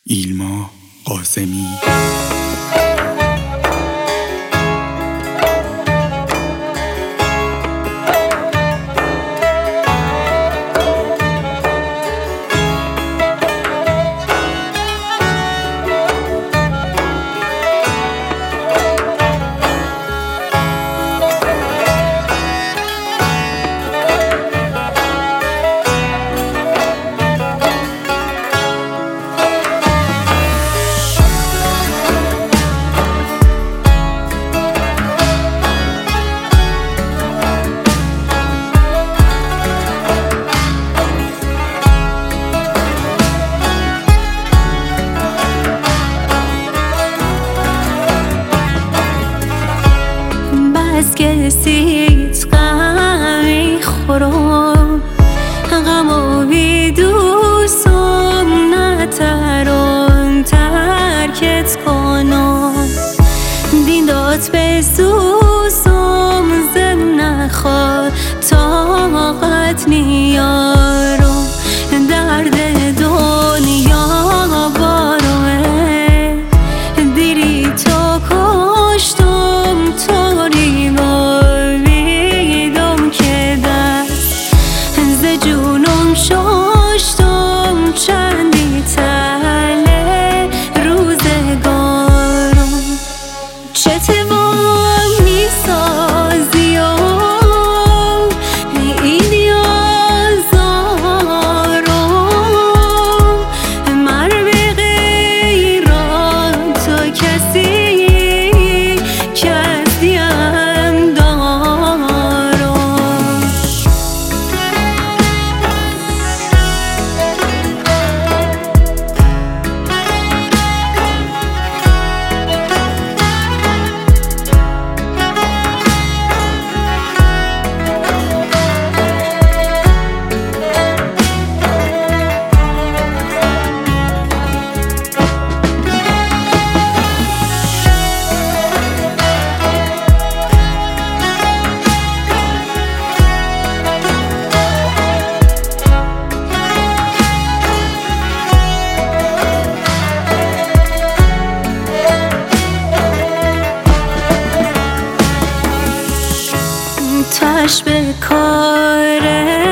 ایلما قاسمی. از کسیت غم میخورم، غمو بی دوستم نترم ترکت کنم. دین داد به سوزم زن نخواد طاقت نیارم. درد دنیا باروه دیری تو کشتم طوری باویدم که دست ز جونم ششتم چندی تله روزگارم. چه توان میسازی و این آزارم، مر به غیران تو کسی که از دیم دارم. تاش به کار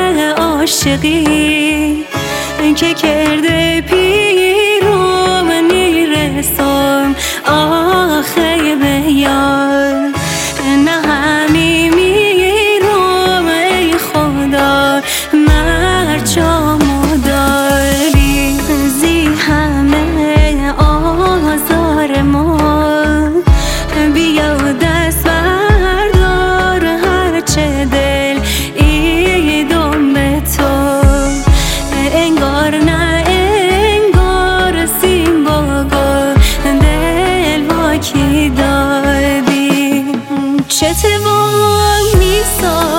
عاشقی که کرده پیرم نیرسم آخه به یار. نه همی میرم ای خدا مرچامو داری، زی همه آزار ما بیا دست بردار هرچه دل ایدم به تو. انگار نه انگار سیم با گل دل با کی دادی. چه توان میسازی